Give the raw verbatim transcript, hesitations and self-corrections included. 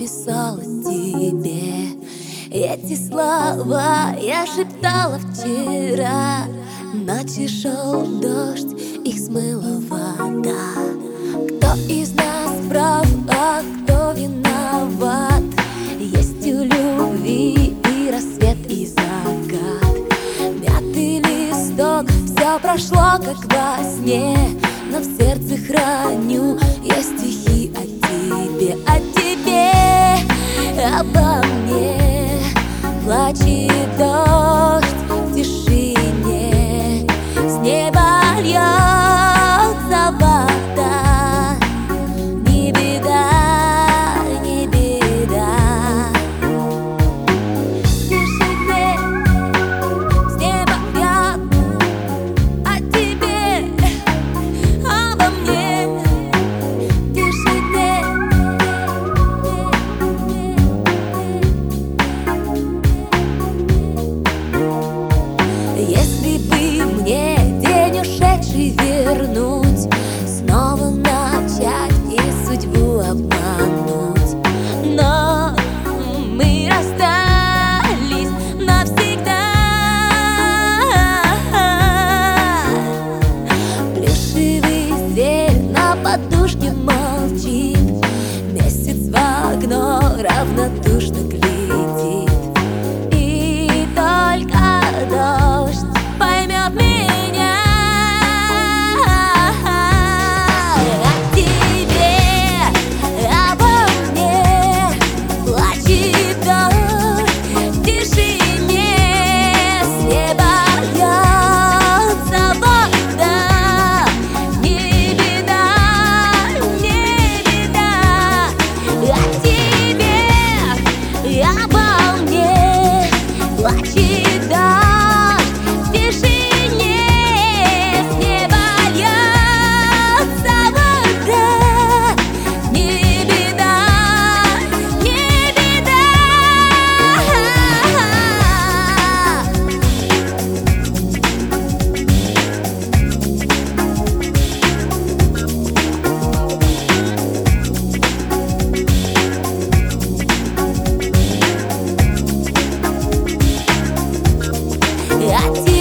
написала тебе. Эти слова я шептала вчера. Ночью шел дождь, их смыла вода. Кто из нас прав, а кто виноват? Есть у любви и рассвет, и закат. Мятый листок, все прошло, как во сне, но в сердце храню я стихи о тебе, о тебе, обо мне. Плачет дождь в тишине, с неба льется вода. Не беда, не беда. В тишине с неба льется о тебе, обо мне. В тишине. Если бы мне день ушедший вернуть, снова начать и судьбу обмануть, но мы расстались навсегда. Плешивый зверь на подушке молчит, месяц в окно равнодушно глядит, и только дождь поймет меня. О тебе, обо мне. Плачет дождь в тишине, с неба льется вода. Не беда, не беда. О тебе, обо мне. Плачет дождь в тишине, с неба льется вода. Не беда, не беда. О тебе.